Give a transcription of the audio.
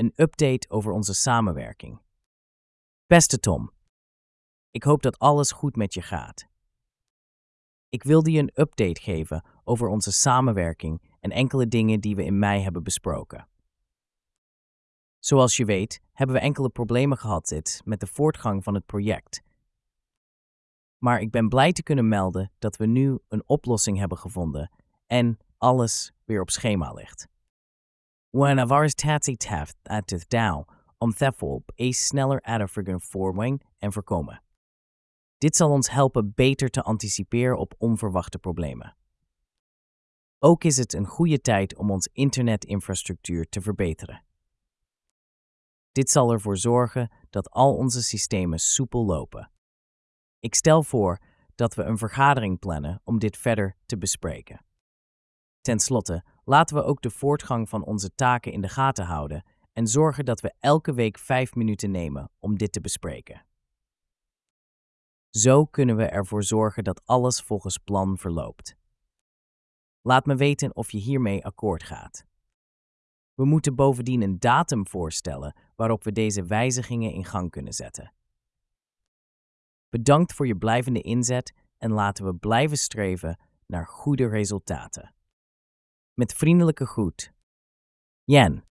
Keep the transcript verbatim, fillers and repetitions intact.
een update over onze samenwerking. Beste Tom, ik hoop dat alles goed met je gaat. Ik wilde je een update geven over onze samenwerking en enkele dingen die we in mei hebben besproken. Zoals je weet, hebben we enkele problemen gehad dit met de voortgang van het project. Maar ik ben blij te kunnen melden dat we nu een oplossing hebben gevonden en alles weer op schema ligt. We hebben vars tatsi taft at het down om thefel eens sneller uitvoeren voorwang en voorkomen. Dit zal ons helpen beter te anticiperen op onverwachte problemen. Ook is het een goede tijd om ons internetinfrastructuur te verbeteren. Dit zal ervoor zorgen dat al onze systemen soepel lopen. Ik stel voor dat we een vergadering plannen om dit verder te bespreken. Ten slotte, laten we ook de voortgang van onze taken in de gaten houden en zorgen dat we elke week vijf minuten nemen om dit te bespreken. Zo kunnen we ervoor zorgen dat alles volgens plan verloopt. Laat me weten of je hiermee akkoord gaat. We moeten bovendien een datum voorstellen waarop we deze wijzigingen in gang kunnen zetten. Bedankt voor je blijvende inzet en laten we blijven streven naar goede resultaten. Met vriendelijke groet, Jen.